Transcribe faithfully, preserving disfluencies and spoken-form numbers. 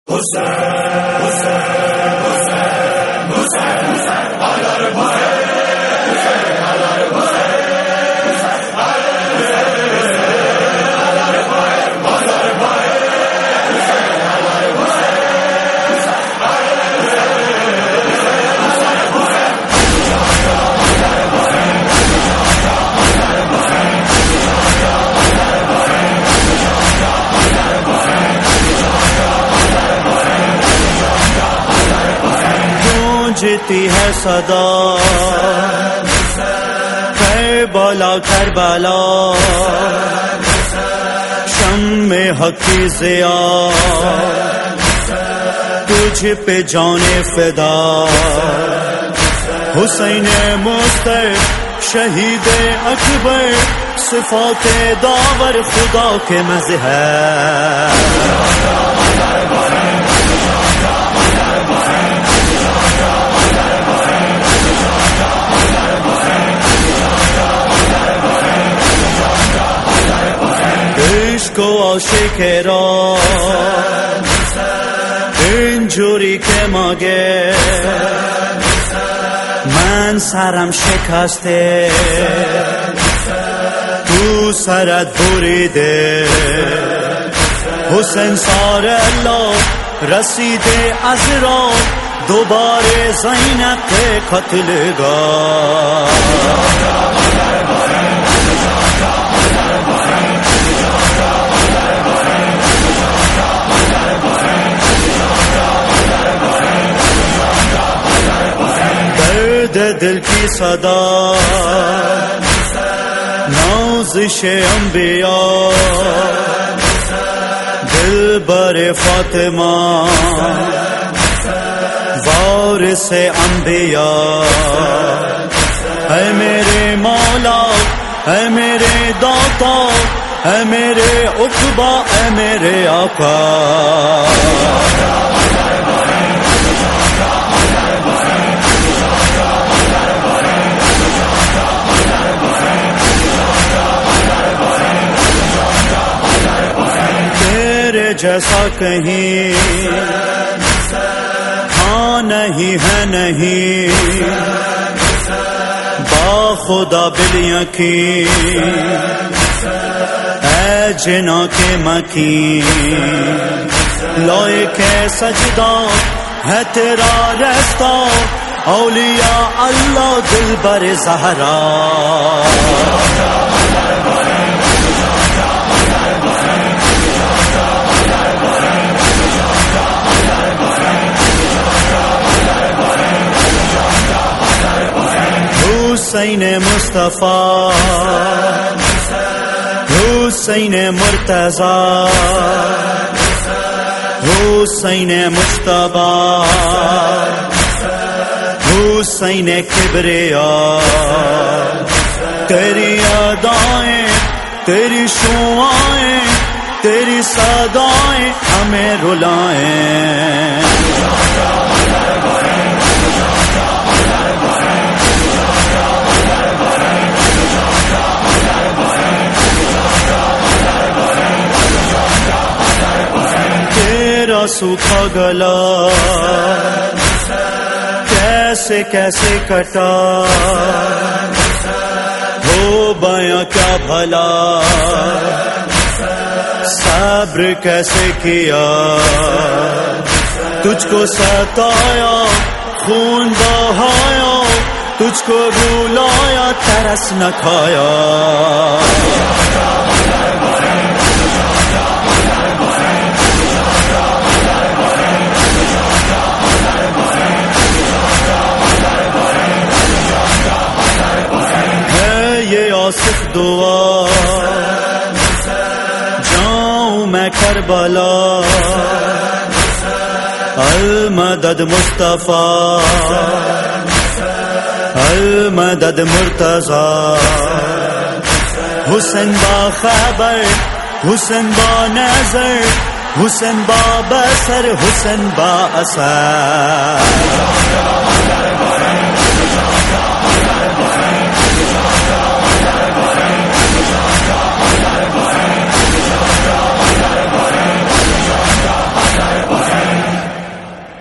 گونجتی ہے صدا کربلا کربلا، شمع حق کی ضیاء تجھ پہ جان فدا، حسین مستر شہید اکبر صفات داور خدا کے مظہر، عشق و عاشق را اینجوری که مگه من سرم شکسته تو سرت بریده، حسین سار الله رسیده از راه دوباره زینب قتلگاه، دل کی صدا نازش انبیاء، دل بر فاطمہ وارث انبیاء، اے میرے مولا اے میرے داتا اے میرے عقبہ اے میرے آقا، جیسا کہیں ہاں نہیں ہے نہیں، با خدا بلیاں کی اے جنا کے مکین، لوئے کے سجدہ ہے تیرا رستہ اولیاء اللہ دل بر زہرا، حسین مصطفیٰ حسین مرتضیٰ حسین مجتبیٰ حسین کبریاء، تیری ادائیں تیری شعائیں تیری صدائیں ہمیں رلائیں، سوکھا گلا کیسے کیسے کٹا، ہو بیاں کیا بھلا صبر کیسے کیا، تجھ کو ستایا خون بہایا تجھ کو رلایا ترس نہ کھایا، آصف دعا جاؤں میں کربلا، المدد مصطفیٰ المدد مرتضیٰ، حسین با خبر حسین با نظر حسین با بصر حسین با اثر،